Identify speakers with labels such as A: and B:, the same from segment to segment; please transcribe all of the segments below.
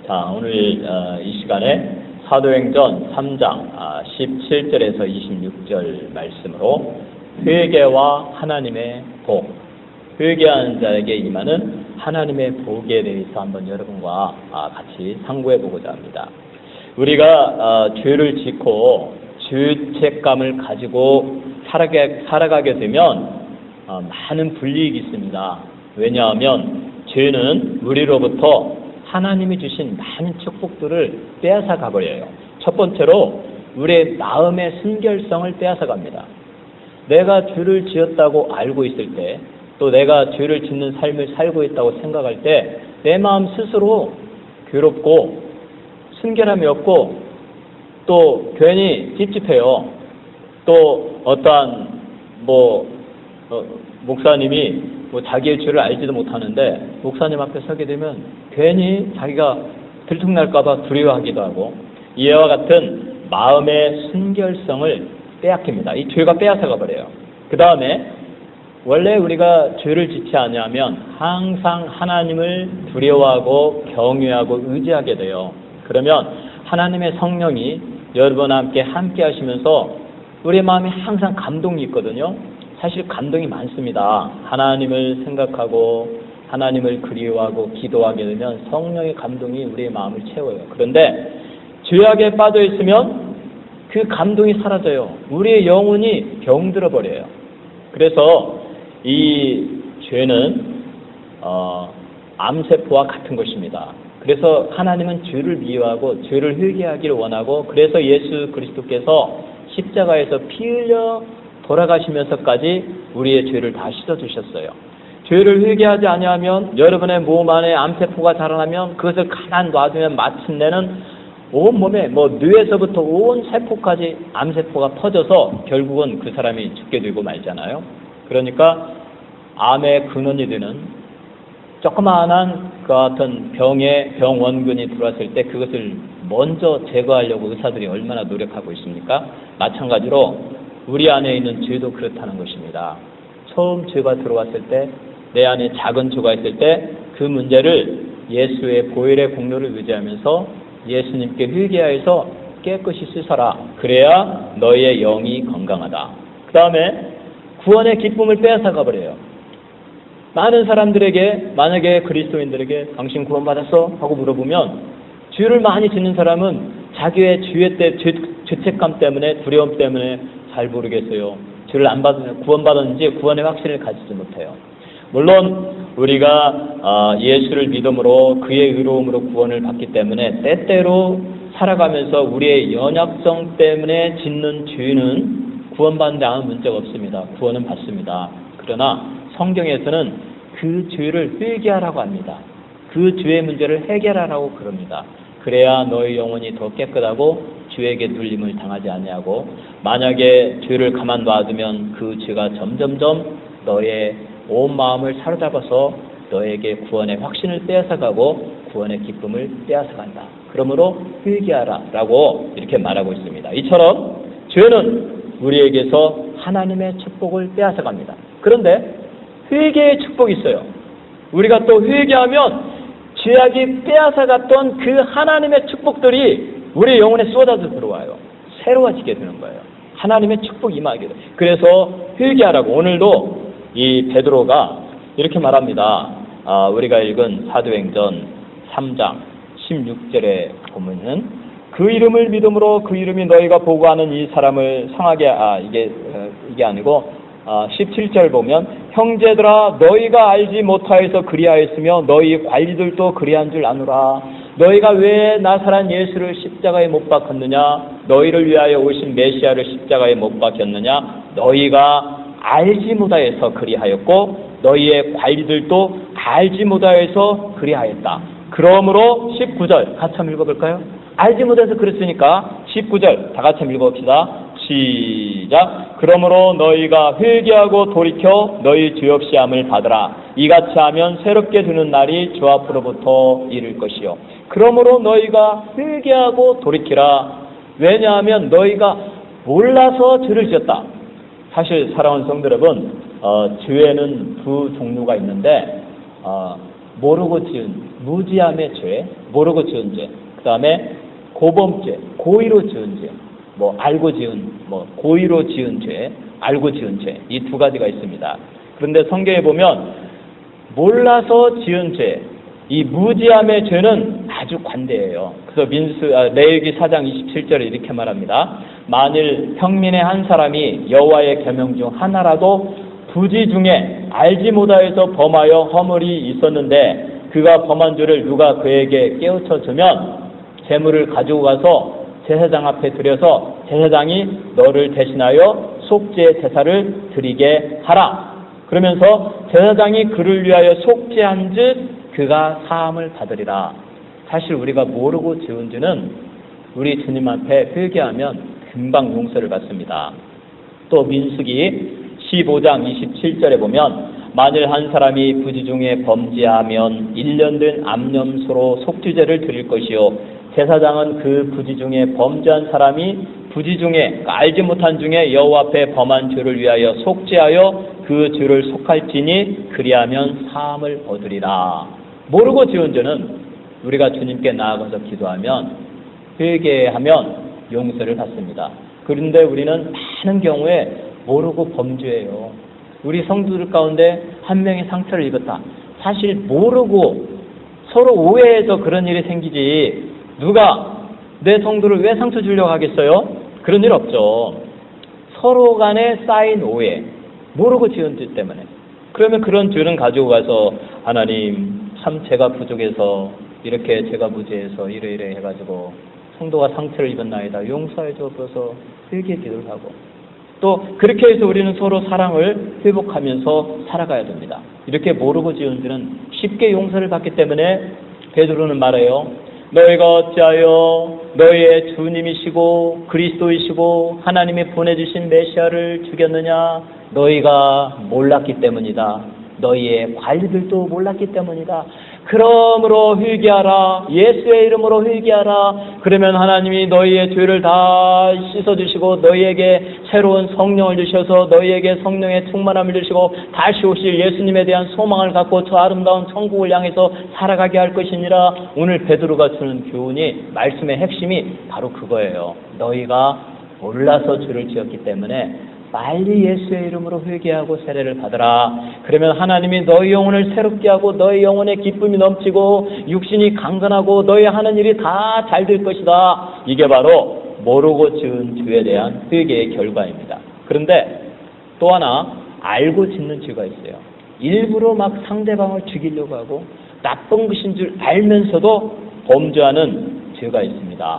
A: 자, 오늘 이 시간에 사도행전 3장 17절에서 26절 말씀으로 회개와 하나님의 복, 회개하는 자에게 임하는 하나님의 복에 대해서 한번 여러분과 같이 상고해 보고자 합니다. 우리가 죄를 짓고 죄책감을 가지고 살아가게 되면 많은 불이익이 있습니다. 왜냐하면 죄는 우리로부터 하나님이 주신 많은 축복들을 빼앗아 가버려요. 첫 번째로 우리의 마음의 순결성을 빼앗아 갑니다. 내가 죄를 지었다고 알고 있을 때, 또 내가 죄를 짓는 삶을 살고 있다고 생각할 때 내 마음 스스로 괴롭고 순결함이 없고 또 괜히 찝찝해요. 또 어떠한 목사님이 자기의 죄를 알지도 못하는데 목사님 앞에 서게 되면 괜히 자기가 들통날까봐 두려워하기도 하고, 이와 같은 마음의 순결성을 빼앗깁니다. 이 죄가 빼앗아가 버려요. 그 다음에 원래 우리가 죄를 짓지 않으면 항상 하나님을 두려워하고 경외하고 의지하게 돼요. 그러면 하나님의 성령이 여러분과 함께 하시면서 우리의 마음에 항상 감동이 있거든요. 사실 감동이 많습니다. 하나님을 생각하고 하나님을 그리워하고 기도하게 되면 성령의 감동이 우리의 마음을 채워요. 그런데 죄악에 빠져 있으면 그 감동이 사라져요. 우리의 영혼이 병들어 버려요. 그래서 이 죄는 암세포와 같은 것입니다. 그래서 하나님은 죄를 미워하고 죄를 회개하기를 원하고, 그래서 예수 그리스도께서 십자가에서 피 흘려 돌아가시면서까지 우리의 죄를 다 씻어주셨어요. 죄를 회개하지 아니하면, 여러분의 몸 안에 암세포가 자라나면 그것을 가만 놔두면 마침내는 온몸에 뇌에서부터 온 세포까지 암세포가 퍼져서 결국은 그 사람이 죽게 되고 말잖아요. 그러니까 암의 근원이 되는 조그마한 그 같은 병원균이 들어왔을 때 그것을 먼저 제거하려고 의사들이 얼마나 노력하고 있습니까? 마찬가지로 우리 안에 있는 죄도 그렇다는 것입니다. 처음 죄가 들어왔을 때, 내 안에 작은 죄가 있을 때 그 문제를 예수의 보혈의 공로를 의지하면서 예수님께 회개하여서 깨끗이 씻어라. 그래야 너희의 영이 건강하다. 그 다음에 구원의 기쁨을 빼앗아 가버려요. 많은 사람들에게, 만약에 그리스도인들에게 당신 구원받았어? 하고 물어보면 죄를 많이 짓는 사람은 자기의 죄책감 때문에, 두려움 때문에 잘 모르겠어요. 죄를 안 받으면 구원받았는지 구원의 확신을 가지지 못해요. 물론 우리가 예수를 믿음으로 그의 의로움으로 구원을 받기 때문에 때때로 살아가면서 우리의 연약성 때문에 짓는 죄는 구원받는데 아무 문제가 없습니다. 구원은 받습니다. 그러나 성경에서는 그 죄를 회개하라고 합니다. 그 죄의 문제를 해결하라고 그럽니다. 그래야 너의 영혼이 더 깨끗하고 죄에게 눌림을 당하지 아니하고, 만약에 죄를 가만 놔두면 그 죄가 점점점 너의 온 마음을 사로잡아서 너에게 구원의 확신을 빼앗아가고 구원의 기쁨을 빼앗아간다. 그러므로 회개하라 라고 이렇게 말하고 있습니다. 이처럼 죄는 우리에게서 하나님의 축복을 빼앗아갑니다. 그런데 회개의 축복이 있어요. 우리가 또 회개하면 죄악이 빼앗아갔던 그 하나님의 축복들이 우리 영혼에 쏟아져 들어와요. 새로워지게 되는 거예요. 하나님의 축복이 임하게 돼요. 그래서 회개하라고 오늘도 이 베드로가 이렇게 말합니다. 우리가 읽은 사도행전 3장 16절에 보면은 그 이름을 믿음으로 그 이름이 너희가 보고하는 이 사람을 상하게 이게 아니고 17절 보면 형제들아 너희가 알지 못하여서 그리하였으며 너희 관리들도 그리한 줄 아노라. 너희가 왜 나사란 예수를 십자가에 못 박았느냐? 너희를 위하여 오신 메시아를 십자가에 못 박혔느냐? 너희가 알지 못하여서 그리하였고 너희의 관리들도 알지 못하여서 그리하였다. 그러므로 19절 같이 한번 읽어볼까요? 알지 못해서 그랬으니까 19절 다 같이 한번 읽어봅시다. 시작. 그러므로 너희가 회개하고 돌이켜 너희 죄 없이 함을 받으라. 이같이 하면 새롭게 되는 날이 주 앞으로부터 이를 것이요. 그러므로 너희가 회개하고 돌이키라. 왜냐하면 너희가 몰라서 죄를 지었다. 사실 사랑하는 성도 여러분, 죄에는 두 종류가 있는데 모르고 지은 무지함의 죄, 모르고 지은 죄. 그 다음에 고범죄, 고의로 지은 죄. 뭐 알고 지은, 뭐 고의로 지은 죄, 알고 지은 죄. 이 두 가지가 있습니다. 그런데 성경에 보면 몰라서 지은 죄, 이 무지함의 죄는 아주 관대해요. 그래서 레위기 4장 27절에 이렇게 말합니다. 만일 평민의 한 사람이 여호와의 계명 중 하나라도 부지 중에 알지 못하여서 범하여 허물이 있었는데 그가 범한 죄를 누가 그에게 깨우쳐 주면 재물을 가지고 가서 제사장 앞에 드려서 제사장이 너를 대신하여 속죄 제사를 드리게 하라. 그러면서 제사장이 그를 위하여 속죄한 즉 그가 사함을 받으리라. 사실 우리가 모르고 지은 죄는 우리 주님 앞에 회개하면 금방 용서를 받습니다. 또 민수기 15장 27절에 보면 만일 한 사람이 부지 중에 범죄하면 1년 된 암염소로 속죄제를 드릴 것이요 제사장은 그 부지 중에 범죄한 사람이 부지 중에 알지 못한 중에 여호와 앞에 범한 죄를 위하여 속죄하여 그 죄를 속할지니 그리하면 사함을 얻으리라. 모르고 지은 죄는 우리가 주님께 나아가서 기도하면 회개하면 용서를 받습니다. 그런데 우리는 많은 경우에 모르고 범죄해요. 우리 성도들 가운데 한 명이 상처를 입었다. 사실 모르고 서로 오해해서 그런 일이 생기지 누가 내 성도를 왜 상처 주려고 하겠어요? 그런 일 없죠. 서로 간에 쌓인 오해, 모르고 지은 죄 때문에. 그러면 그런 죄는 가지고 가서 하나님 참 제가 부족해서 이렇게 제가 무죄해서 이래 해가지고 성도가 상처를 입었나이다. 용서해 주옵소서 회개 기도를 하고 또 그렇게 해서 우리는 서로 사랑을 회복하면서 살아가야 됩니다. 이렇게 모르고 지은 죄는 쉽게 용서를 받기 때문에 베드로는 말해요. 너희가 어찌하여 너희의 주님이시고 그리스도이시고 하나님이 보내주신 메시아를 죽였느냐? 너희가 몰랐기 때문이다. 너희의 관리들도 몰랐기 때문이다. 그러므로 회개하라. 예수의 이름으로 회개하라. 그러면 하나님이 너희의 죄를 다 씻어주시고 너희에게 새로운 성령을 주셔서 너희에게 성령의 충만함을 주시고 다시 오실 예수님에 대한 소망을 갖고 저 아름다운 천국을 향해서 살아가게 할 것이니라. 오늘 베드로가 주는 교훈이 말씀의 핵심이 바로 그거예요. 너희가 몰라서 죄를 지었기 때문에 빨리 예수의 이름으로 회개하고 세례를 받으라. 그러면 하나님이 너희 영혼을 새롭게 하고 너희 영혼에 기쁨이 넘치고 육신이 강건하고 너희 하는 일이 다 잘 될 것이다. 이게 바로 모르고 지은 죄에 대한 회개의 결과입니다. 그런데 또 하나 알고 짓는 죄가 있어요. 일부러 막 상대방을 죽이려고 하고 나쁜 것인 줄 알면서도 범죄하는 죄가 있습니다.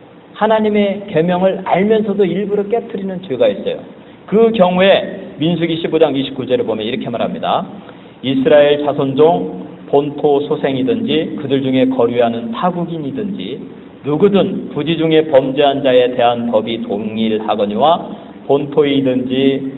A: 하나님의 계명을 알면서도 일부러 깨트리는 죄가 있어요. 그 경우에 민수기 15장 29절에 보면 이렇게 말합니다. 이스라엘 자손 중 본토 소생이든지 그들 중에 거류하는 타국인이든지 누구든 부지 중에 범죄한 자에 대한 법이 동일하거니와 본토이든지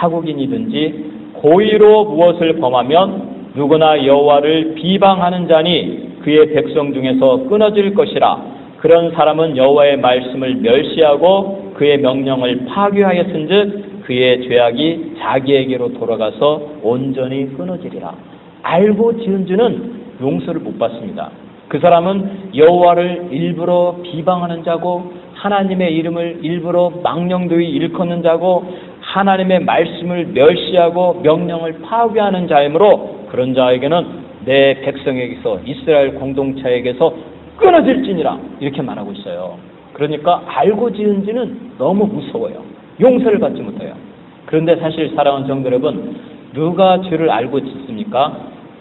A: 타국인이든지 고의로 무엇을 범하면 누구나 여호와를 비방하는 자니 그의 백성 중에서 끊어질 것이라. 그런 사람은 여호와의 말씀을 멸시하고 그의 명령을 파괴하였은즉 그의 죄악이 자기에게로 돌아가서 온전히 끊어지리라. 알고 지은 죄는 용서를 못 받습니다. 그 사람은 여호와를 일부러 비방하는 자고 하나님의 이름을 일부러 망령되이 일컫는 자고 하나님의 말씀을 멸시하고 명령을 파괴하는 자이므로 그런 자에게는 내 백성에게서 이스라엘 공동체에게서 끊어질지니라 이렇게 말하고 있어요. 그러니까 알고 지은 죄는 너무 무서워요. 용서를 받지 못해요. 그런데 사실 사랑하는 성도 여러분, 누가 죄를 알고 짓습니까?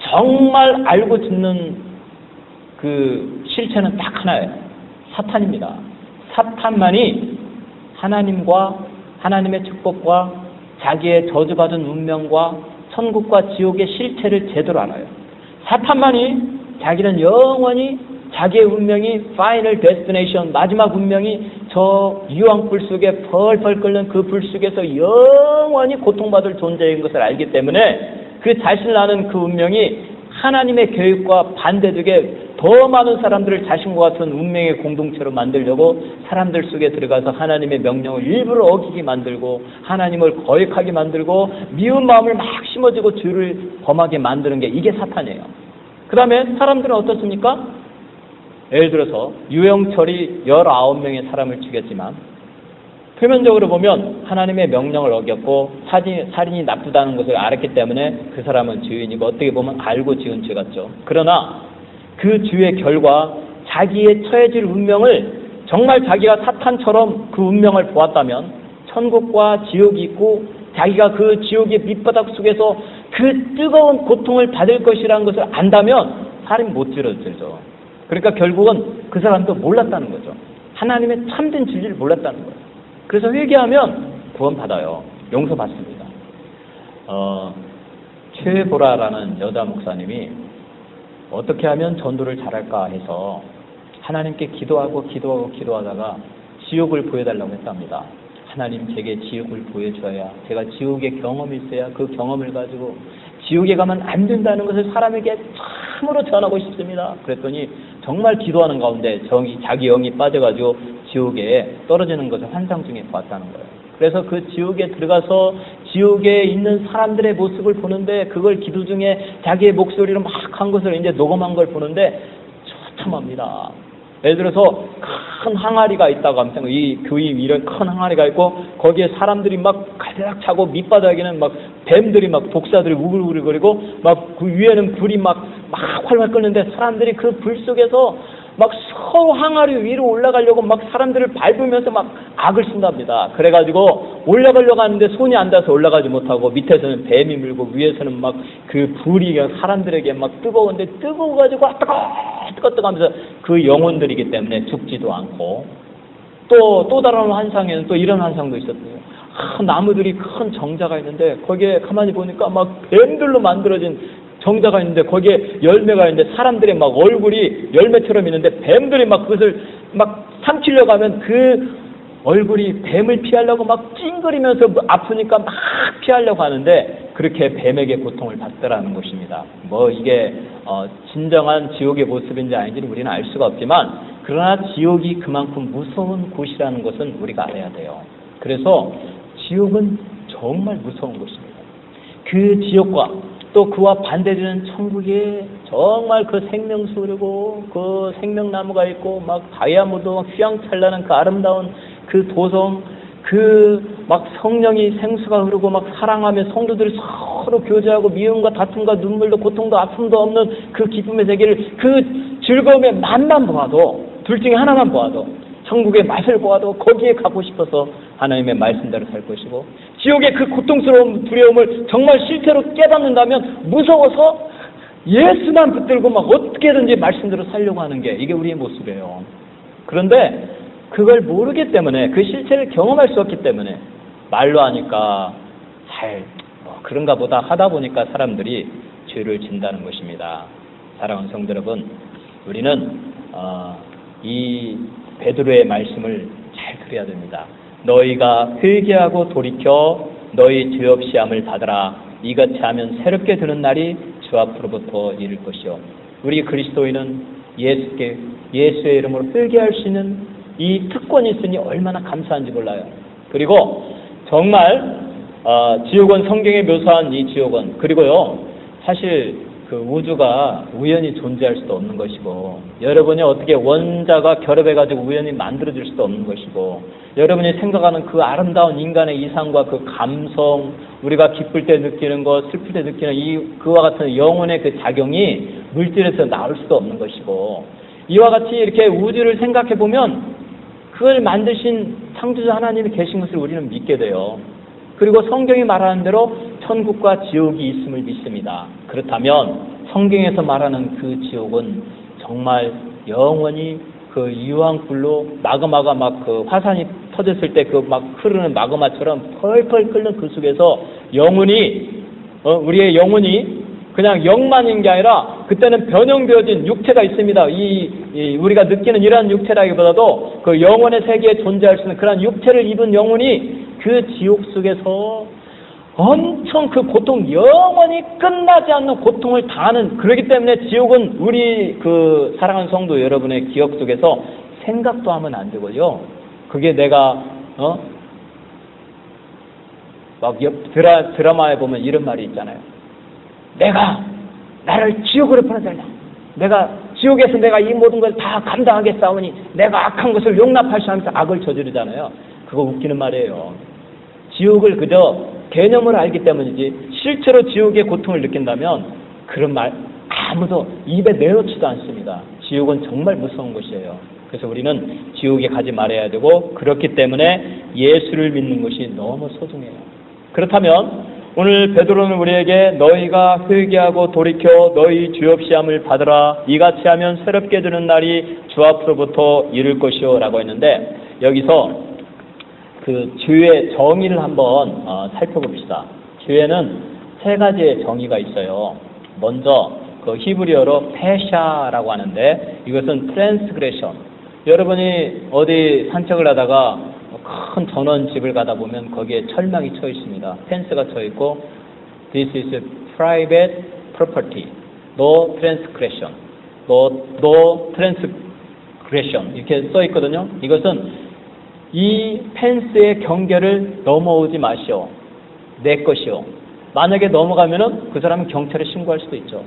A: 정말 알고 짓는 그 실체는 딱 하나예요. 사탄입니다. 사탄만이 하나님과 하나님의 축복과 자기의 저주받은 운명과 천국과 지옥의 실체를 제대로 알아요. 사탄만이 자기는 영원히 자기의 운명이 파이널 데스티네이션 마지막 운명이 저 유황불 속에 펄펄 끓는 그 불 속에서 영원히 고통받을 존재인 것을 알기 때문에 그 자신을 아는 그 운명이 하나님의 계획과 반대되게 더 많은 사람들을 자신과 같은 운명의 공동체로 만들려고 사람들 속에 들어가서 하나님의 명령을 일부러 어기게 만들고 하나님을 거역하게 만들고 미운 마음을 막 심어주고 죄를 범하게 만드는 게 이게 사탄이에요. 그 다음에 사람들은 어떻습니까? 예를 들어서 유영철이 19명의 사람을 죽였지만 표면적으로 보면 하나님의 명령을 어겼고 살인이 나쁘다는 것을 알았기 때문에 그 사람은 죄인이고 어떻게 보면 알고 지은 죄 같죠. 그러나 그 죄의 결과 자기의 처해질 운명을 정말 자기가 사탄처럼 그 운명을 보았다면 천국과 지옥이 있고 자기가 그 지옥의 밑바닥 속에서 그 뜨거운 고통을 받을 것이라는 것을 안다면 사람이 못 들어들죠. 그러니까 결국은 그 사람도 몰랐다는 거죠. 하나님의 참된 진리를 몰랐다는 거예요. 그래서 회개하면 구원받아요. 용서받습니다. 최보라라는 여자 목사님이 어떻게 하면 전도를 잘할까 해서 하나님께 기도하다가 지옥을 보여달라고 했답니다. 하나님 제게 지옥을 보여줘야 제가 지옥의 경험이 있어야 그 경험을 가지고 지옥에 가면 안 된다는 것을 사람에게 참으로 전하고 싶습니다. 그랬더니 정말 기도하는 가운데 자기 영이 빠져가지고 지옥에 떨어지는 것을 환상 중에 봤다는 거예요. 그래서 그 지옥에 들어가서 지옥에 있는 사람들의 모습을 보는데 그걸 기도 중에 자기의 목소리로 막 한 것을 이제 녹음한 걸 보는데 처참합니다. 예를 들어서 큰 항아리가 있다고 하면 이 교회 위에 큰 항아리가 있고 거기에 사람들이 막 가득 차고 밑바닥에는 막 뱀들이 막 독사들이 우글우글거리고 막 그 위에는 불이 막 활활 끓는데 사람들이 그 불 속에서 막 서로 항아리 위로 올라가려고 막 사람들을 밟으면서 막 악을 쓴답니다. 그래가지고 올라가려고 하는데 손이 안 닿아서 올라가지 못하고 밑에서는 뱀이 물고 위에서는 막 그 불이 사람들에게 막 뜨거운데 뜨거워가지고 뜨거 하면서 그 영혼들이기 때문에 죽지도 않고 또 다른 환상에는 또 이런 환상도 있었어요. 나무들이 큰 정자가 있는데 거기에 가만히 보니까 막 뱀들로 만들어진 정자가 있는데 거기에 열매가 있는데 사람들의 막 얼굴이 열매처럼 있는데 뱀들이 막 그것을 막 삼키려고 하면 그 얼굴이 뱀을 피하려고 막 찡그리면서 아프니까 막 피하려고 하는데 그렇게 뱀에게 고통을 받더라는 것입니다. 뭐 이게 진정한 지옥의 모습인지 아닌지는 우리는 알 수가 없지만 그러나 지옥이 그만큼 무서운 곳이라는 것은 우리가 알아야 돼요. 그래서 지옥은 정말 무서운 곳입니다. 그 지옥과 또 그와 반대되는 천국에 정말 그 생명수 흐르고 그 생명나무가 있고 막 다이아몬드 막 휘황찬란한 그 아름다운 그 도성 그 막 성령이 생수가 흐르고 막 사랑하며 성도들이 서로 교제하고 미움과 다툼과 눈물도 고통도 아픔도 없는 그 기쁨의 세계를 그 즐거움의 맛만 보아도 둘 중에 하나만 보아도 천국의 맛을 보아도 거기에 가고 싶어서 하나님의 말씀대로 살 것이고 지옥의 그 고통스러운 두려움을 정말 실제로 깨닫는다면 무서워서 예수만 붙들고 막 어떻게든지 말씀대로 살려고 하는 게 이게 우리의 모습이에요. 그런데 그걸 모르기 때문에 그 실체를 경험할 수 없기 때문에 말로 하니까 그런가 보다 하다 보니까 사람들이 죄를 진다는 것입니다. 사랑하는 성도 여러분, 우리는 이 베드로의 말씀을 잘 들어야 됩니다. 너희가 회개하고 돌이켜 너희 죄 없이 함을 받으라. 이같이 하면 새롭게 드는 날이 주 앞으로부터 이를 것이요. 우리 그리스도인은 예수의 이름으로 회개할 수 있는 이 특권이 있으니 얼마나 감사한지 몰라요. 그리고 정말 지옥은 성경에 묘사한 이 지옥은 그리고요 사실 그 우주가 우연히 존재할 수도 없는 것이고 여러분이 어떻게 원자가 결합해가지고 우연히 만들어질 수도 없는 것이고 여러분이 생각하는 그 아름다운 인간의 이상과 그 감성 우리가 기쁠 때 느끼는 것 슬플 때 느끼는 그와 같은 영혼의 그 작용이 물질에서 나올 수도 없는 것이고 이와 같이 이렇게 우주를 생각해 보면 그걸 만드신 창조자 하나님이 계신 것을 우리는 믿게 돼요. 그리고 성경이 말하는 대로 천국과 지옥이 있음을 믿습니다. 그렇다면 성경에서 말하는 그 지옥은 정말 영원히 그 유황불로 마그마가 막 그 화산이 터졌을 때 그 막 흐르는 마그마처럼 펄펄 끓는 그 속에서 영혼이 우리의 영혼이 그냥 영만인 게 아니라 그때는 변형되어진 육체가 있습니다. 우리가 느끼는 이러한 육체라기보다도 그 영혼의 세계에 존재할 수 있는 그런 육체를 입은 영혼이 그 지옥 속에서 엄청 그 고통 영원히 끝나지 않는 고통을 당하는 그렇기 때문에 지옥은 우리 그 사랑하는 성도 여러분의 기억 속에서 생각도 하면 안 되고요. 그게 내가 막 드라마에 보면 이런 말이 있잖아요. 내가 나를 지옥으로 보내달라. 내가 지옥에서 내가 이 모든 걸 다 감당하겠사오니 내가 악한 것을 용납할 수 하면서 악을 저지르잖아요. 그거 웃기는 말이에요. 지옥을 그저 개념을 알기 때문이지 실제로 지옥의 고통을 느낀다면 그런 말 아무도 입에 내놓지도 않습니다. 지옥은 정말 무서운 곳이에요. 그래서 우리는 지옥에 가지 말아야 되고 그렇기 때문에 예수를 믿는 것이 너무 소중해요. 그렇다면 오늘 베드로는 우리에게 너희가 회개하고 돌이켜 너희 죄 없이 함을 받으라. 이같이 하면 새롭게 되는 날이 주 앞으로부터 이를 것이요 라고 했는데 여기서 그 죄의 정의를 한번 살펴봅시다. 죄는 세 가지의 정의가 있어요. 먼저 그 히브리어로 페샤라고 하는데 이것은 트랜스그레션. 여러분이 어디 산책을 하다가 큰 전원집을 가다 보면 거기에 철망이 쳐 있습니다. 펜스가 쳐 있고 This is private property. No transgression. No transgression. 이렇게 써 있거든요. 이것은 이 펜스의 경계를 넘어오지 마시오. 내 것이오. 만약에 넘어가면은 그 사람은 경찰에 신고할 수도 있죠.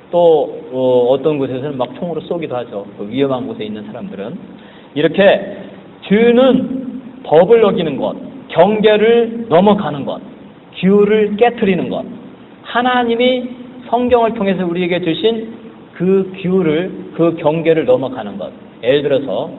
A: 또 어떤 곳에서는 막 총으로 쏘기도 하죠. 위험한 곳에 있는 사람들은. 이렇게 죄는 법을 어기는 것, 경계를 넘어가는 것, 규를 깨트리는 것. 하나님이 성경을 통해서 우리에게 주신 그 규를, 그 경계를 넘어가는 것. 예를 들어서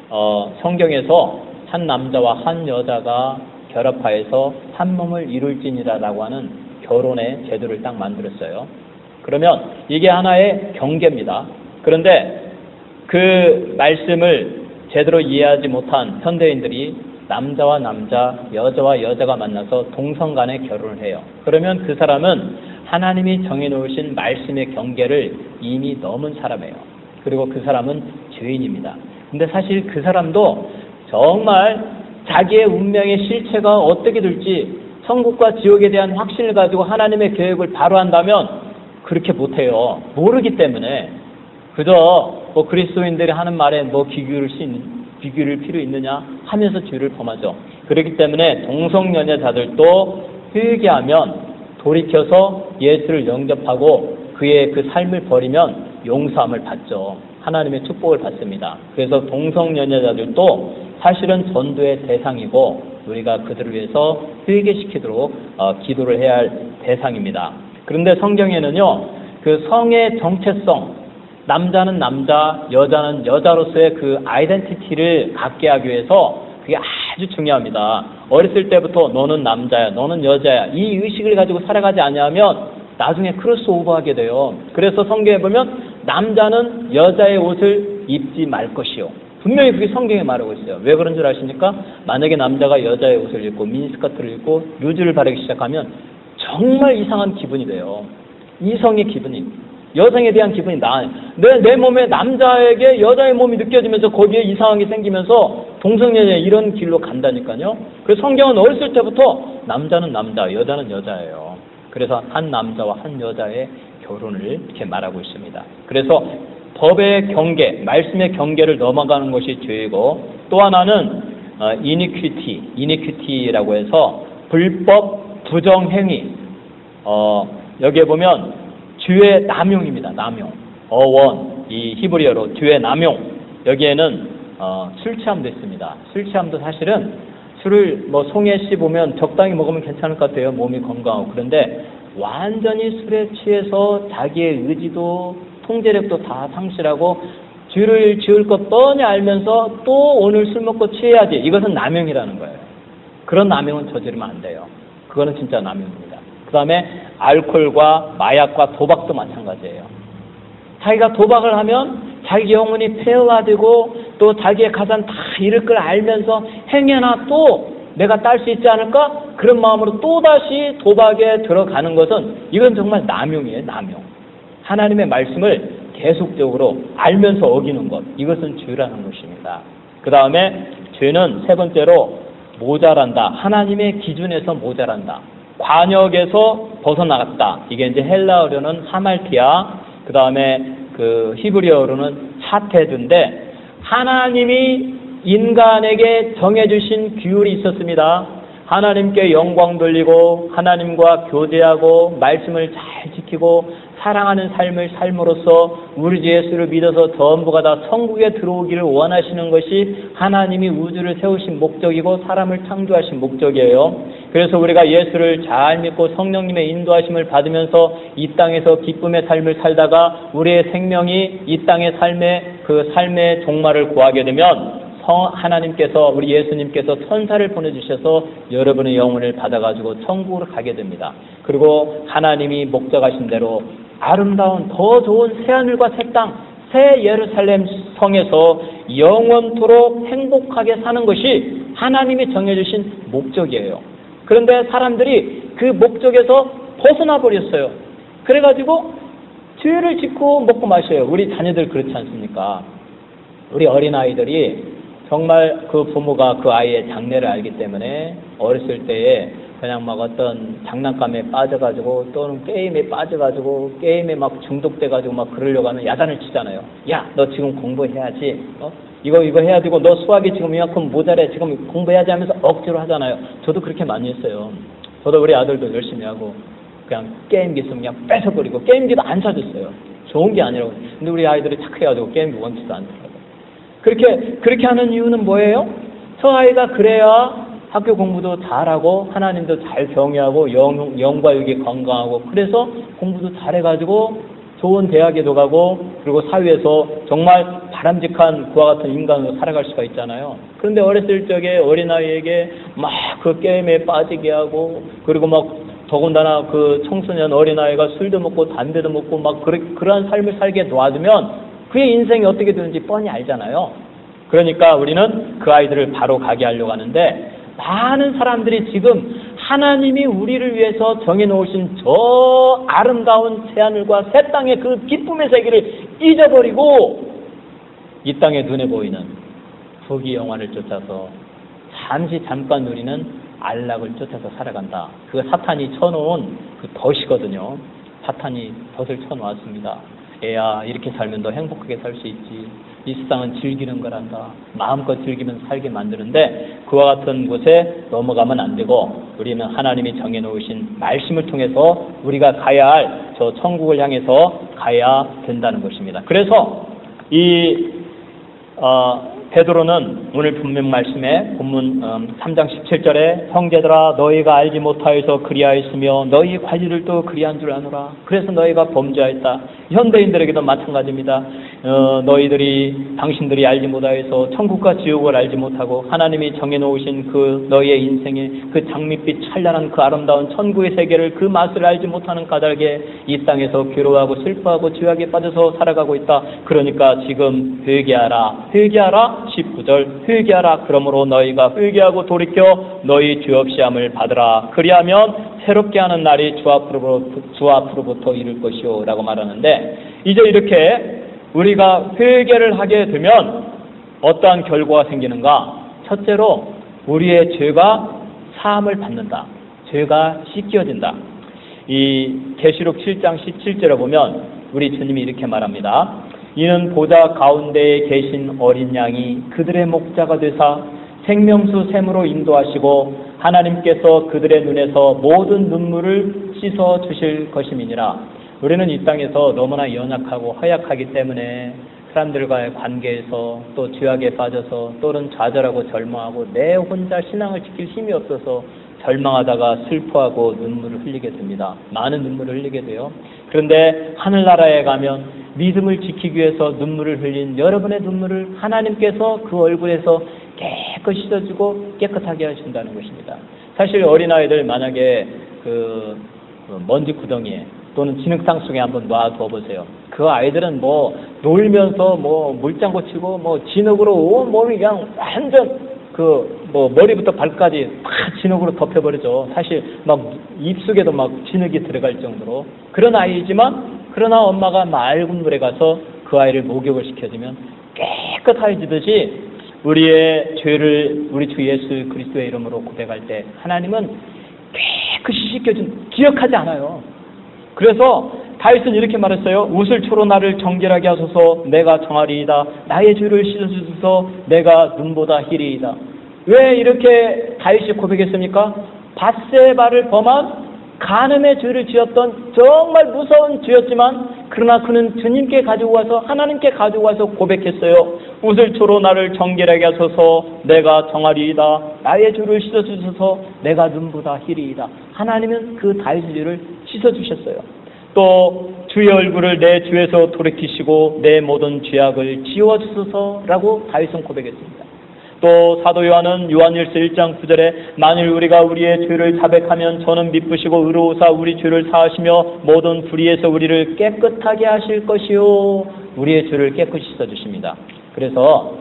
A: 성경에서 한 남자와 한 여자가 결합하여서 한 몸을 이룰지니라라고 하는 결혼의 제도를 딱 만들었어요. 그러면 이게 하나의 경계입니다. 그런데 그 말씀을 제대로 이해하지 못한 현대인들이 남자와 남자, 여자와 여자가 만나서 동성 간에 결혼을 해요. 그러면 그 사람은 하나님이 정해놓으신 말씀의 경계를 이미 넘은 사람이에요. 그리고 그 사람은 죄인입니다. 근데 사실 그 사람도 정말 자기의 운명의 실체가 어떻게 될지 천국과 지옥에 대한 확신을 가지고 하나님의 계획을 바로 한다면 그렇게 못해요. 모르기 때문에 그저 그리스도인들이 하는 말에 비교를 필요 있느냐 하면서 죄를 범하죠. 그렇기 때문에 동성연애자들도 회개하면 돌이켜서 예수를 영접하고 그의 그 삶을 버리면 용서함을 받죠. 하나님의 축복을 받습니다. 그래서 동성연애자들도 사실은 전도의 대상이고 우리가 그들을 위해서 회개시키도록 기도를 해야 할 대상입니다. 그런데 성경에는요, 그 성의 정체성, 남자는 남자, 여자는 여자로서의 그 아이덴티티를 갖게 하기 위해서 그게 아주 중요합니다. 어렸을 때부터 너는 남자야, 너는 여자야, 이 의식을 가지고 살아가지 않으면 나중에 크로스오버하게 돼요. 그래서 성경에 보면 남자는 여자의 옷을 입지 말 것이요. 분명히 그게 성경에 말하고 있어요. 왜 그런 줄 아십니까? 만약에 남자가 여자의 옷을 입고 미니스커트를 입고 루즈를 바르기 시작하면 정말 이상한 기분이 돼요. 이성의 기분이. 여성에 대한 기분이 나아요. 내 몸에 남자에게 여자의 몸이 느껴지면서 거기에 이상한 게 생기면서 동성연애 이런 길로 간다니까요. 그래서 성경은 어렸을 때부터 남자는 남자, 여자는 여자예요. 그래서 한 남자와 한 여자의 결혼을 이렇게 말하고 있습니다. 그래서 법의 경계, 말씀의 경계를 넘어가는 것이 죄이고 또 하나는 이니퀴티라고 해서 불법 부정행위. 여기에 보면 죄의 남용입니다. 남용. 어원, 이 히브리어로 죄의 남용. 여기에는 술 취함도 있습니다. 술 취함도 사실은 술을 송에 씹으면 적당히 먹으면 괜찮을 것 같아요. 몸이 건강하고. 그런데 완전히 술에 취해서 자기의 의지도 통제력도 다 상실하고 죄를 지을 것 뻔히 알면서 또 오늘 술 먹고 취해야지. 이것은 남용이라는 거예요. 그런 남용은 저지르면 안 돼요. 그거는 진짜 남용입니다. 그 다음에 알코올과 마약과 도박도 마찬가지예요. 자기가 도박을 하면 자기 영혼이 폐허화되고 또 자기의 가산 다 잃을 걸 알면서 행여나 또 내가 딸 수 있지 않을까? 그런 마음으로 또다시 도박에 들어가는 것은 이건 정말 남용이에요. 남용. 하나님의 말씀을 계속적으로 알면서 어기는 것. 이것은 죄라는 것입니다. 그 다음에 죄는 세 번째로 모자란다. 하나님의 기준에서 모자란다. 관역에서 벗어나갔다. 이게 이제 헬라어로는 하말티아, 그 다음에 그 히브리어로는 하테드인데 하나님이 인간에게 정해주신 규율이 있었습니다. 하나님께 영광 돌리고 하나님과 교제하고 말씀을 잘 지키고 사랑하는 삶을 삶으로써 우리 주 예수를 믿어서 전부가 다 천국에 들어오기를 원하시는 것이 하나님이 우주를 세우신 목적이고 사람을 창조하신 목적이에요. 그래서 우리가 예수를 잘 믿고 성령님의 인도하심을 받으면서 이 땅에서 기쁨의 삶을 살다가 우리의 생명이 이 땅의 그 삶의 종말을 구하게 되면 하나님께서 우리 예수님께서 천사를 보내주셔서 여러분의 영혼을 받아가지고 천국으로 가게 됩니다. 그리고 하나님이 목적하신 대로 아름다운 더 좋은 새하늘과 새 땅, 새 예루살렘 성에서 영원토록 행복하게 사는 것이 하나님이 정해주신 목적이에요. 그런데 사람들이 그 목적에서 벗어나 버렸어요. 그래가지고 죄를 짓고 먹고 마셔요. 우리 자녀들 그렇지 않습니까? 우리 어린아이들이 정말 그 부모가 그 아이의 장래를 알기 때문에 어렸을 때에 그냥 막 어떤 장난감에 빠져가지고 또는 게임에 빠져가지고 게임에 막 중독돼가지고 막 그러려고 하면 야단을 치잖아요. 야, 너 지금 공부해야지. 이거 해야 되고 너 수학이 지금 이만큼 모자래. 지금 공부해야지 하면서 억지로 하잖아요. 저도 그렇게 많이 했어요. 저도 우리 아들도 열심히 하고 그냥 게임기 있으면 그냥 뺏어버리고 게임기도 안 사줬어요. 좋은 게 아니라고. 근데 우리 아이들이 착해가지고 게임기 원치도 않더라고요. 그렇게 하는 이유는 뭐예요? 저 아이가 그래야 학교 공부도 잘하고 하나님도 잘 경외하고 영과 육이 건강하고 그래서 공부도 잘해가지고 좋은 대학에도 가고 그리고 사회에서 정말 바람직한 그와 같은 인간으로 살아갈 수가 있잖아요. 그런데 어렸을 적에 어린아이에게 막 그 게임에 빠지게 하고 그리고 막 더군다나 그 청소년 어린아이가 술도 먹고 담배도 먹고 막 그러한 삶을 살게 놔두면 그의 인생이 어떻게 되는지 뻔히 알잖아요. 그러니까 우리는 그 아이들을 바로 가게 하려고 하는데 많은 사람들이 지금 하나님이 우리를 위해서 정해놓으신 저 아름다운 새하늘과 새 땅의 그 기쁨의 세계를 잊어버리고 이 땅에 눈에 보이는 부귀 영화를 쫓아서 잠깐 누리는 안락을 쫓아서 살아간다. 그거 사탄이 쳐놓은 그 덫이거든요. 사탄이 덫을 쳐놓았습니다. 애야, 이렇게 살면 너 행복하게 살 수 있지. 이 세상은 즐기는 거란다. 마음껏 즐기면 살게 만드는데 그와 같은 곳에 넘어가면 안 되고 우리는 하나님이 정해놓으신 말씀을 통해서 우리가 가야 할 저 천국을 향해서 가야 된다는 것입니다. 그래서 이 베드로는 오늘 본문 말씀에 본문 3장 17절에 형제들아 너희가 알지 못하여서 그리하였으며 너희 관리들도 그리한 줄 아노라. 그래서 너희가 범죄하였다. 현대인들에게도 마찬가지입니다. 당신들이 알지 못하여서 천국과 지옥을 알지 못하고 하나님이 정해놓으신 그 너희의 인생의 그 장밋빛 찬란한 그 아름다운 천국의 세계를 그 맛을 알지 못하는 까닭에 이 땅에서 괴로워하고 슬퍼하고 죄악에 빠져서 살아가고 있다. 그러니까 지금 회개하라. 19절 회개하라. 그러므로 너희가 회개하고 돌이켜 너희 죄 없이 함을 받으라. 그리하면 새롭게 하는 날이 주 앞으로부터 이룰 것이요 라고 말하는데 이제 이렇게 우리가 회개를 하게 되면 어떠한 결과가 생기는가? 첫째로 우리의 죄가 사함을 받는다. 죄가 씻겨진다. 이 계시록 7장 17절에 보면 우리 주님이 이렇게 말합니다. 이는 보좌 가운데에 계신 어린 양이 그들의 목자가 되사 생명수 샘으로 인도하시고 하나님께서 그들의 눈에서 모든 눈물을 씻어 주실 것임이니라. 우리는 이 땅에서 너무나 연약하고 허약하기 때문에 사람들과의 관계에서 또 죄악에 빠져서 또는 좌절하고 절망하고 내 혼자 신앙을 지킬 힘이 없어서 절망하다가 슬퍼하고 눈물을 흘리게 됩니다. 많은 눈물을 흘리게 돼요. 그런데 하늘나라에 가면 믿음을 지키기 위해서 눈물을 흘린 여러분의 눈물을 하나님께서 그 얼굴에서 깨끗이 씻어주고 깨끗하게 하신다는 것입니다. 사실 어린아이들 만약에 그 먼지 구덩이에 또는 진흙탕 속에 한번 놔둬 보세요. 그 아이들은 뭐 놀면서 뭐 물장구 치고 뭐 진흙으로 온 몸이 그냥 완전 그 뭐 머리부터 발까지 팍 진흙으로 덮여버리죠. 사실 막 입속에도 막 진흙이 들어갈 정도로 그런 아이지만 그러나 엄마가 맑은 물에 가서 그 아이를 목욕을 시켜주면 깨끗해지듯이 우리의 죄를 우리 주 예수 그리스도의 이름으로 고백할 때 하나님은 깨끗이 씻겨준 기억하지 않아요. 그래서 다윗은 이렇게 말했어요. 우슬초로 나를 정결하게 하소서. 내가 정하리이다. 나의 죄를 씻어주소서. 내가 눈보다 희리이다. 왜 이렇게 다윗이 고백했습니까? 밧세바를 범한 간음의 죄를 지었던 정말 무서운 죄였지만 그러나 그는 주님께 가지고 와서 하나님께 가지고 와서 고백했어요. 우슬초로 나를 정결하게 하소서. 내가 정하리이다. 나의 죄를 씻어주셔서 내가 눈보다 희리이다. 하나님은 그 다윗의 죄를 씻어주셨어요. 또 주의 얼굴을 내 죄에서 돌이키시고 내 모든 죄악을 지워주소서라고 다윗은 고백했습니다. 또 사도 요한은 요한일서 1장 9절에 만일 우리가 우리의 죄를 자백하면 저는 미쁘시고 의로우사 우리 죄를 사하시며 모든 불의에서 우리를 깨끗하게 하실 것이요. 우리의 죄를 깨끗이 씻어주십니다. 그래서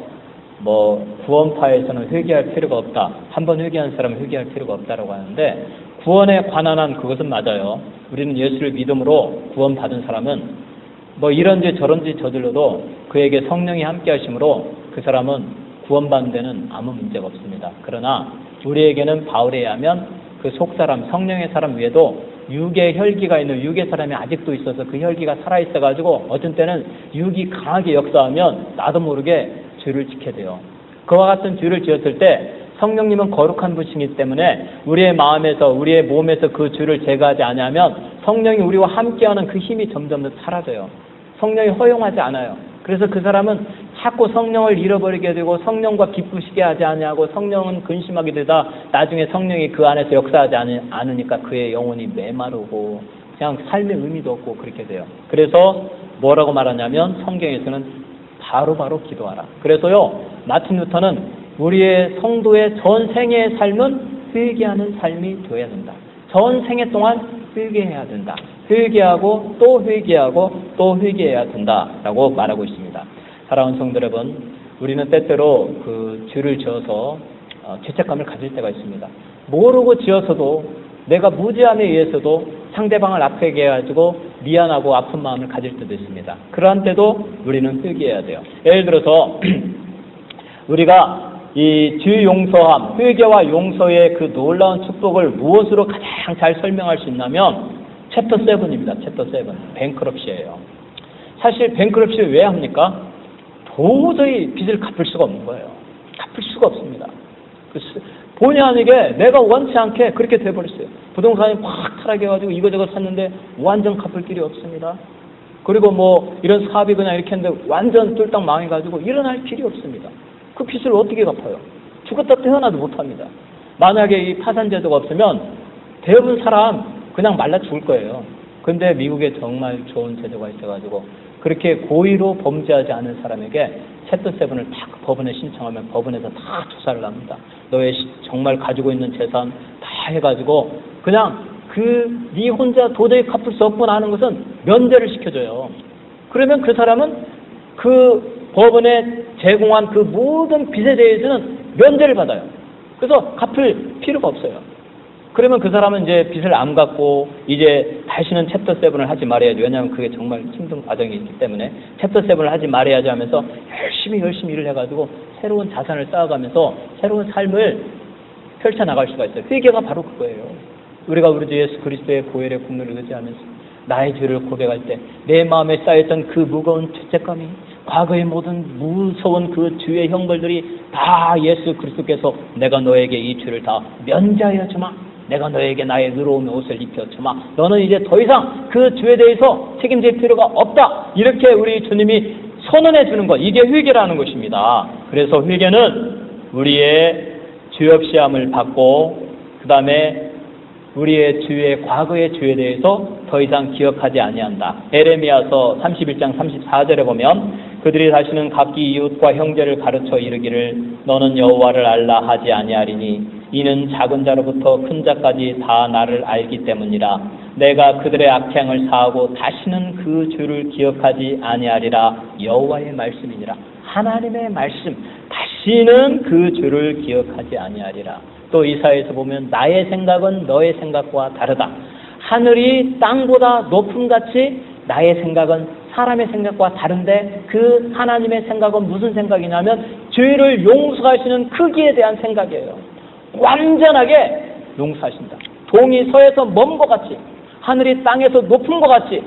A: 구원파에서는 회개할 필요가 없다. 한번 회개한 사람은 회개할 필요가 없다라고 하는데 구원에 관한 한 그것은 맞아요. 우리는 예수를 믿음으로 구원받은 사람은 이런 죄 저런 죄 저질러도 그에게 성령이 함께 하심으로 그 사람은 구원받는 데는 아무 문제가 없습니다. 그러나 우리에게는 바울에 의하면 그 속사람 성령의 사람 위에도 육의 혈기가 있는 육의 사람이 아직도 있어서 그 혈기가 살아있어가지고 어떤 때는 육이 강하게 역사하면 나도 모르게 죄를 지게 돼요. 그와 같은 죄를 지었을 때 성령님은 거룩한 분이시기 때문에 우리의 마음에서 우리의 몸에서 그 죄를 제거하지 않으면 성령이 우리와 함께하는 그 힘이 점점 더 사라져요. 성령이 허용하지 않아요. 그래서 그 사람은 자꾸 성령을 잃어버리게 되고 성령과 기쁘시게 하지 아니하고 성령은 근심하게 되다 나중에 성령이 그 안에서 역사하지 않으니까 그의 영혼이 메마르고 그냥 삶의 의미도 없고 그렇게 돼요. 그래서 뭐라고 말하냐면 성경에서는 바로바로 기도하라. 그래서요 마틴 루터는 우리의 성도의 전생의 삶은 회개하는 삶이 되어야 된다. 전생애 동안 회개해야 된다. 회개하고 또 회개하고 또 회개해야 된다라고 말하고 있습니다. 사랑하는 성도 여러분, 우리는 때때로 그 죄를 지어서 죄책감을 가질 때가 있습니다. 모르고 지어서도 내가 무지함에 의해서도 상대방을 아프게 해가지고 미안하고 아픈 마음을 가질 때도 있습니다. 그러한 때도 우리는 회개해야 돼요. 예를 들어서 우리가 이 죄 용서함, 회개와 용서의 그 놀라운 축복을 무엇으로 가장 잘 설명할 수 있냐면 챕터 7입니다. 챕터 7. 뱅크럽시예요. 사실 뱅크럽시를 왜 합니까? 도저히 빚을 갚을 수가 없는 거예요. 갚을 수가 없습니다. 본의 아니게 내가 원치 않게 그렇게 돼버렸어요. 부동산이 확 타락해가지고 이거저거 샀는데 완전 갚을 길이 없습니다. 그리고 이런 사업이 그냥 이렇게 했는데 완전 뚫딱 망해가지고 일어날 길이 없습니다. 그 빚을 어떻게 갚아요? 죽었다 태어나도 못합니다. 만약에 이 파산제도가 없으면 대부분 사람 그냥 말라 죽을 거예요. 근데 미국에 정말 좋은 제도가 있어가지고 그렇게 고의로 범죄하지 않은 사람에게 챕터 7을 딱 법원에 신청하면 법원에서 다 조사를 합니다. 너의 정말 가지고 있는 재산 다 해가지고 그냥 네 혼자 도저히 갚을 수 없구나 하는 것은 면제를 시켜줘요. 그러면 그 사람은 그 법원에 제공한 그 모든 빚에 대해서는 면제를 받아요. 그래서 갚을 필요가 없어요. 그러면 그 사람은 이제 빚을 안 갚고 이제 다시는 챕터 7을 하지 말아야지. 왜냐하면 그게 정말 힘든 과정이 있기 때문에 챕터 7을 하지 말아야지 하면서 열심히 일을 해가지고 새로운 자산을 쌓아가면서 새로운 삶을 펼쳐나갈 수가 있어요. 회개가 바로 그거예요. 우리가 우리 주 예수 그리스도의 보혈의 국물을 의지하면서 나의 죄를 고백할 때 내 마음에 쌓였던 그 무거운 죄책감이 과거의 모든 무서운 그 죄의 형벌들이 다 예수 그리스도께서 내가 너에게 이 죄를 다 면제하여 주마. 내가 너에게 나의 의로움의 옷을 입혀 주마. 너는 이제 더 이상 그 죄에 대해서 책임질 필요가 없다. 이렇게 우리 주님이 선언해 주는 것. 이게 회개라는 것입니다. 그래서 회개는 우리의 죄 없이 함을 받고 그 다음에 우리의 죄의 과거의 죄에 대해서 더 이상 기억하지 아니한다. 에레미야서 31장 34절에 보면 그들이 다시는 각기 이웃과 형제를 가르쳐 이르기를 너는 여호와를 알라 하지 아니하리니 이는 작은 자로부터 큰 자까지 다 나를 알기 때문이라. 내가 그들의 악행을 사하고 다시는 그 죄를 기억하지 아니하리라. 여호와의 말씀이니라. 하나님의 말씀. 다시는 그 죄를 기억하지 아니하리라. 또 이사야에서 보면 나의 생각은 너의 생각과 다르다. 하늘이 땅보다 높음같이 나의 생각은 사람의 생각과 다른데 그 하나님의 생각은 무슨 생각이냐면 죄를 용서하시는 크기에 대한 생각이에요. 완전하게 용서하신다. 동이 서에서 먼 것 같이 하늘이 땅에서 높은 것 같이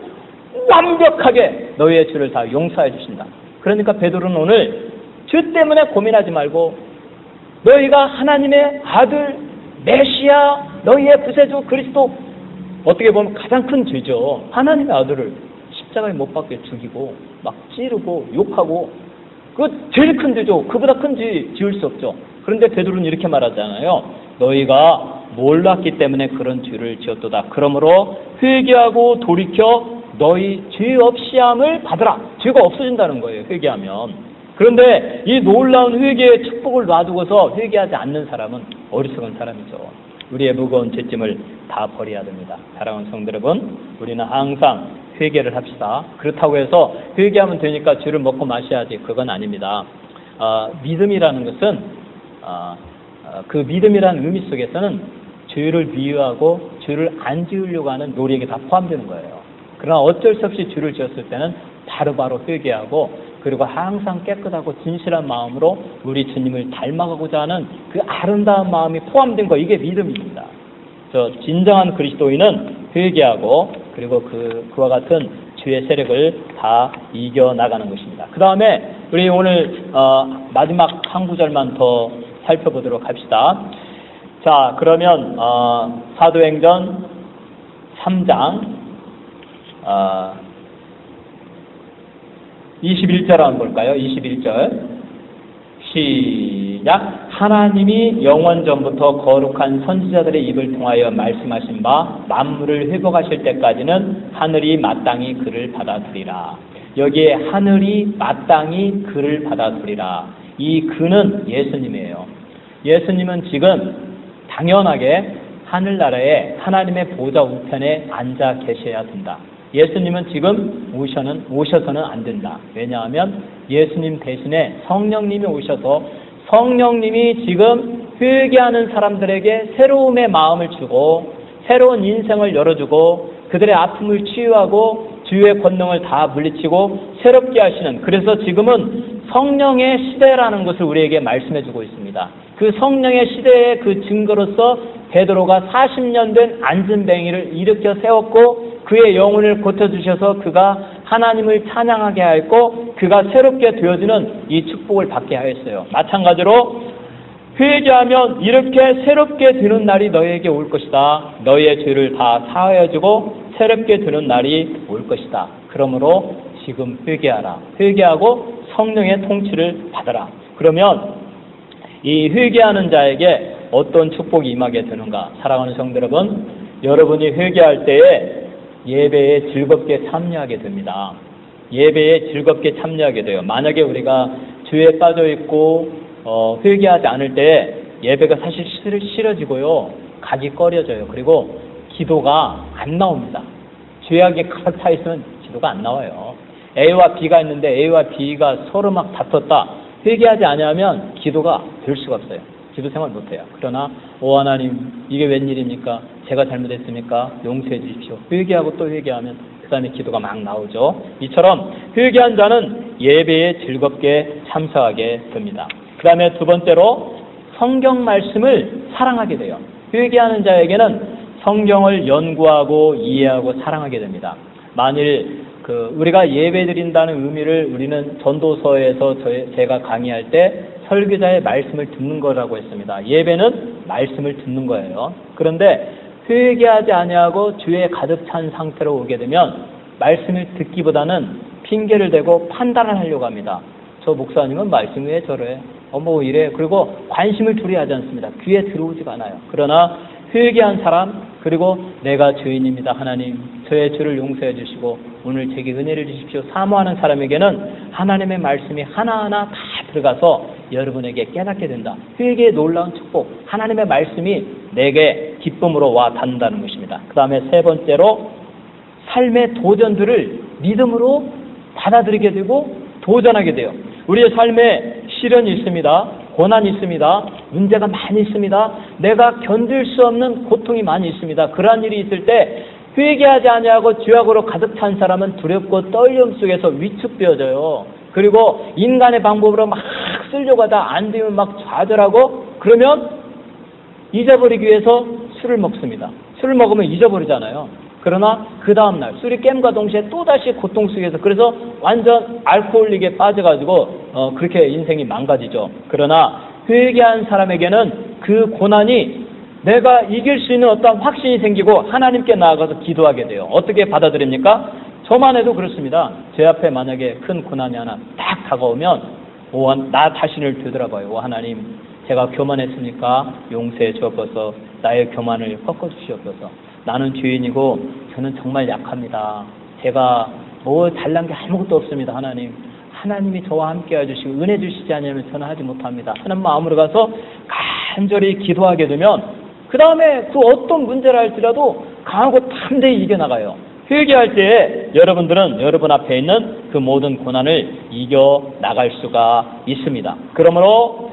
A: 완벽하게 너희의 죄를 다 용서해 주신다. 그러니까 베드로는 오늘 죄 때문에 고민하지 말고 너희가 하나님의 아들 메시아 너희의 구세주 그리스도, 어떻게 보면 가장 큰 죄죠. 하나님의 아들을 십자가에 못 박게 죽이고 막 찌르고 욕하고, 그거 제일 큰 죄죠. 그보다 큰 죄 지을 수 없죠. 그런데 베드로는 이렇게 말하잖아요. 너희가 몰랐기 때문에 그런 죄를 지었도다. 그러므로 회개하고 돌이켜 너희 죄 없이함을 받으라. 죄가 없어진다는 거예요, 회개하면. 그런데 이 놀라운 회개의 축복을 놔두고서 회개하지 않는 사람은 어리석은 사람이죠. 우리의 무거운 죄짐을 다 버려야 됩니다. 사랑하는 성도 여러분, 우리는 항상 회개를 합시다. 그렇다고 해서 회개하면 되니까 죄를 먹고 마셔야지, 그건 아닙니다. 믿음이라는 것은 그 믿음이라는 의미 속에서는 죄를 미워하고 죄를 안 지으려고 하는 노력이 다 포함되는 거예요. 그러나 어쩔 수 없이 죄를 지었을 때는 바로바로 회개하고, 그리고 항상 깨끗하고 진실한 마음으로 우리 주님을 닮아가고자 하는 그 아름다운 마음이 포함된 거, 이게 믿음입니다. 진정한 그리스도인은 회개하고, 그리고 그와 같은 죄의 세력을 다 이겨나가는 것입니다. 그 다음에 우리 오늘 마지막 한 구절만 더 살펴보도록 합시다. 자, 그러면 사도행전 3장 21절 한번 볼까요? 21절 시작. 하나님이 영원 전부터 거룩한 선지자들의 입을 통하여 말씀하신 바 만물을 회복하실 때까지는 하늘이 마땅히 그를 받아들이라. 여기에 하늘이 마땅히 그를 받아들이라. 이 그는 예수님이에요. 예수님은 지금 당연하게 하늘나라에 하나님의 보좌 우편에 앉아 계셔야 된다. 예수님은 지금 오셔서는 안 된다. 왜냐하면 예수님 대신에 성령님이 오셔서 성령님이 지금 회개하는 사람들에게 새로움의 마음을 주고 새로운 인생을 열어주고 그들의 아픔을 치유하고 주의 권능을 다 물리치고 새롭게 하시는, 그래서 지금은 성령의 시대라는 것을 우리에게 말씀해주고 있습니다. 그 성령의 시대의 그 증거로서 베드로가 40년 된 안진뱅이를 일으켜 세웠고 그의 영혼을 고쳐주셔서 그가 하나님을 찬양하게 하였고 그가 새롭게 되어지는 이 축복을 받게 하였어요. 마찬가지로 회개하면 이렇게 새롭게 되는 날이 너희에게 올 것이다. 너희의 죄를 다 사하여주고 새롭게 되는 날이 올 것이다. 그러므로 지금 회개하라. 회개하고 성령의 통치를 받아라. 그러면 이 회개하는 자에게 어떤 축복이 임하게 되는가? 사랑하는 성도 여러분, 여러분이 회개할 때에 예배에 즐겁게 참여하게 됩니다. 예배에 즐겁게 참여하게 돼요. 만약에 우리가 죄에 빠져 있고 회개하지 않을 때 예배가 사실 싫어지고요, 각이 꺼려져요. 그리고 기도가 안 나옵니다. 죄악에 가득 차 있으면 기도가 안 나와요. A와 B가 있는데 A와 B가 서로 막 다퉜다. 회개하지 않으면 기도가 될 수가 없어요. 기도 생활 못해요. 그러나 오 하나님, 이게 웬일입니까? 제가 잘못했습니까? 용서해 주십시오. 회개하고 또 회개하면 그 다음에 기도가 막 나오죠. 이처럼 회개한 자는 예배에 즐겁게 참석하게 됩니다. 그 다음에 두 번째로 성경 말씀을 사랑하게 돼요. 회개하는 자에게는 성경을 연구하고 이해하고 사랑하게 됩니다. 만일 우리가 예배 드린다는 의미를 우리는 전도서에서 제가 강의할 때 설교자의 말씀을 듣는 거라고 했습니다. 예배는 말씀을 듣는 거예요. 그런데 회개하지 아니하고 죄에 가득 찬 상태로 오게 되면 말씀을 듣기보다는 핑계를 대고 판단을 하려고 합니다. 저 목사님은 말씀 왜 저래? 뭐 이래. 그리고 관심을 두려 하지 않습니다. 귀에 들어오지가 않아요. 그러나 회개한 사람, 그리고 내가 죄인입니다. 하나님, 저의 죄를 용서해 주시고 오늘 제게 은혜를 주십시오. 사모하는 사람에게는 하나님의 말씀이 하나하나 다 들어가서 여러분에게 깨닫게 된다. 회개의 놀라운 축복, 하나님의 말씀이 내게 기쁨으로 와 닿는다는 것입니다. 그 다음에 세 번째로 삶의 도전들을 믿음으로 받아들이게 되고 도전하게 돼요. 우리의 삶에 시련이 있습니다. 고난이 있습니다. 문제가 많이 있습니다. 내가 견딜 수 없는 고통이 많이 있습니다. 그러한 일이 있을 때 회개하지 아니하고 죄악으로 가득 찬 사람은 두렵고 떨림 속에서 위축되어져요. 그리고 인간의 방법으로 막 쓰려고 하다 안 되면 막 좌절하고, 그러면 잊어버리기 위해서 술을 먹습니다. 술을 먹으면 잊어버리잖아요. 그러나 그 다음날 술이 깸과 동시에 또다시 고통 속에서, 그래서 완전 알코올릭에 빠져가지고 그렇게 인생이 망가지죠. 그러나 회개한 사람에게는 그 고난이 내가 이길 수 있는 어떤 확신이 생기고 하나님께 나아가서 기도하게 돼요. 어떻게 받아들입니까? 저만 해도 그렇습니다. 제 앞에 만약에 큰 고난이 하나 딱 다가오면 나 자신을 되돌아봐요. 하나님, 제가 교만했습니까? 용서해 주옵소서. 나의 교만을 꺾어주시옵소서. 나는 죄인이고 저는 정말 약합니다. 제가 뭐 잘난 게 아무것도 없습니다. 하나님이 저와 함께 해주시고 은혜 주시지 않으면 저는 하지 못합니다. 하는 마음으로 가서 간절히 기도하게 되면 그 다음에 그 어떤 문제를 할지라도 강하고 담대히 이겨나가요. 회개할 때에 여러분들은 여러분 앞에 있는 그 모든 고난을 이겨나갈 수가 있습니다. 그러므로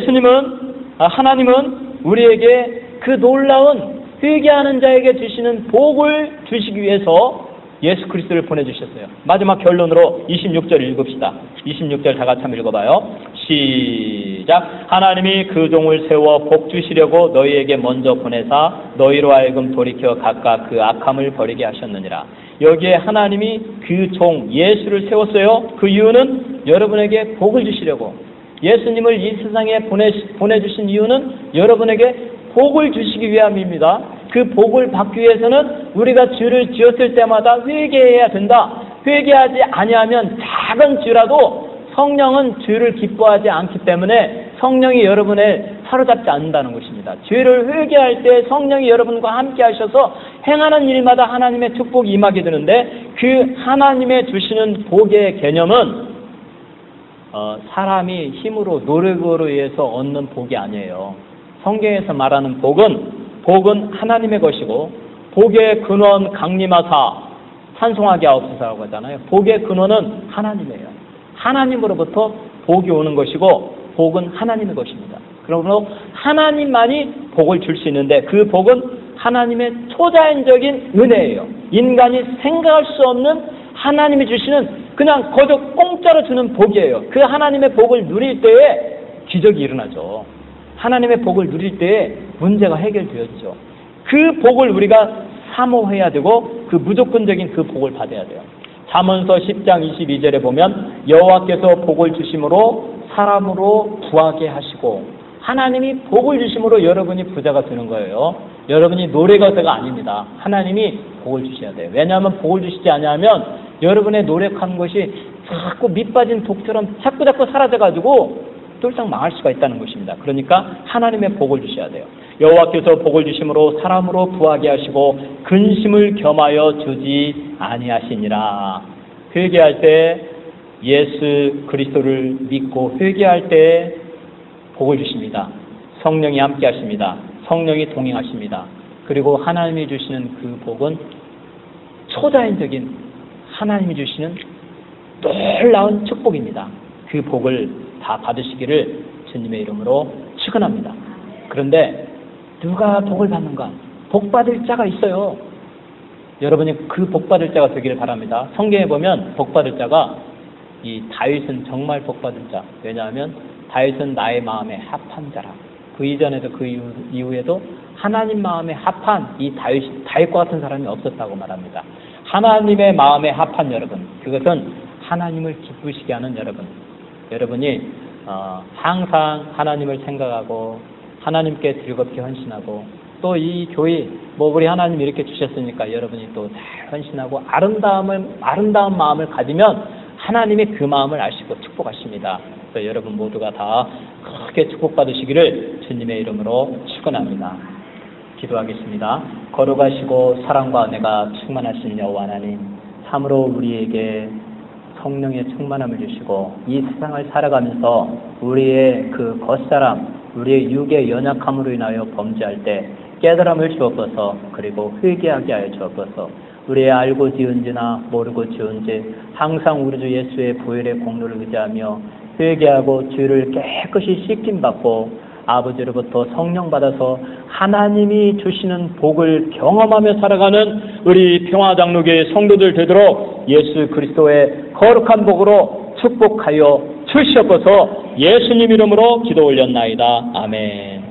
A: 하나님은 우리에게 그 놀라운 회개하는 자에게 주시는 복을 주시기 위해서 예수 그리스도를 보내주셨어요. 마지막 결론으로 26절 읽읍시다. 26절 다 같이 한번 읽어봐요. 시작. 하나님이 그 종을 세워 복 주시려고 너희에게 먼저 보내사 너희로 하여금 돌이켜 각각 그 악함을 버리게 하셨느니라. 여기에 하나님이 그 종 예수를 세웠어요. 그 이유는 여러분에게 복을 주시려고. 예수님을 이 세상에 보내주신 이유는 여러분에게 복을 주시기 위함입니다. 그 복을 받기 위해서는 우리가 죄를 지었을 때마다 회개해야 된다. 회개하지 아니하면 작은 죄라도 성령은 죄를 기뻐하지 않기 때문에 성령이 여러분을 사로잡지 않는다는 것입니다. 죄를 회개할 때 성령이 여러분과 함께 하셔서 행하는 일마다 하나님의 축복이 임하게 되는데 그 하나님의 주시는 복의 개념은 사람이 힘으로 노력으로 의해서 얻는 복이 아니에요. 성경에서 말하는 복은 하나님의 것이고 복의 근원 강림하사 찬송하게 하옵소서라고 하잖아요. 복의 근원은 하나님이에요. 하나님으로부터 복이 오는 것이고 복은 하나님의 것입니다. 그러므로 하나님만이 복을 줄 수 있는데 그 복은 하나님의 초자연적인 은혜예요. 인간이 생각할 수 없는 하나님이 주시는 그냥 거저 공짜로 주는 복이에요. 그 하나님의 복을 누릴 때에 기적이 일어나죠. 하나님의 복을 누릴 때에 문제가 해결되어지죠. 그 복을 우리가 사모해야 되고 그 무조건적인 그 복을 받아야 돼요. 잠언서 10장 22절에 보면 여호와께서 복을 주심으로 사람으로 부하게 하시고 하나님이 복을 주심으로 여러분이 부자가 되는 거예요. 여러분이 노력해서가 아닙니다. 하나님이 복을 주셔야 돼요. 왜냐하면 복을 주시지 않으면 여러분의 노력한 것이 자꾸 밑빠진 독처럼 자꾸 사라져가지고 똘딱 망할 수가 있다는 것입니다. 그러니까 하나님의 복을 주셔야 돼요. 여호와께서 복을 주심으로 사람으로 부하게 하시고 근심을 겸하여 주지 아니하시니라. 회개할 때 예수 그리스도를 믿고 회개할 때 복을 주십니다. 성령이 함께 하십니다. 성령이 동행하십니다. 그리고 하나님이 주시는 그 복은 초자연적인 하나님이 주시는 놀라운 축복입니다. 그 복을 다 받으시기를 주님의 이름으로 축원합니다. 그런데 누가 복을 받는가? 복 받을 자가 있어요. 여러분이 그 복 받을 자가 되기를 바랍니다. 성경에 보면 복 받을 자가 이 다윗은 정말 복 받을 자. 왜냐하면 다윗은 나의 마음에 합한 자라. 그 이전에도 그 이후에도 하나님 마음에 합한 이 다윗과 같은 사람이 없었다고 말합니다. 하나님의 마음에 합한 여러분, 그것은 하나님을 기쁘시게 하는 여러분이 항상 하나님을 생각하고 하나님께 즐겁게 헌신하고 또 이 교회 우리 하나님 이렇게 주셨으니까 여러분이 또 잘 헌신하고 아름다운 마음을 가지면 하나님이 그 마음을 아시고 축복하십니다. 그래서 여러분 모두가 다 크게 축복받으시기를 주님의 이름으로 축원합니다. 기도하겠습니다. 거룩하시고 사랑과 은혜가 충만하신 여호와 하나님, 참으로 우리에게 성령의 충만함을 주시고 이 세상을 살아가면서 우리의 그 겉사람, 우리의 육의 연약함으로 인하여 범죄할 때 깨달음을 주옵소서. 그리고 회개하게 하여 주옵소서. 우리의 알고 지은 죄나 모르고 지은 죄 항상 우리 주 예수의 보혈의 공로를 의지하며 회개하고 죄를 깨끗이 씻김받고 아버지로부터 성령 받아서 하나님이 주시는 복을 경험하며 살아가는 우리 평화장로교회 성도들 되도록 예수 그리스도의 거룩한 복으로 축복하여 주시옵소서. 예수님 이름으로 기도 올렸나이다. 아멘.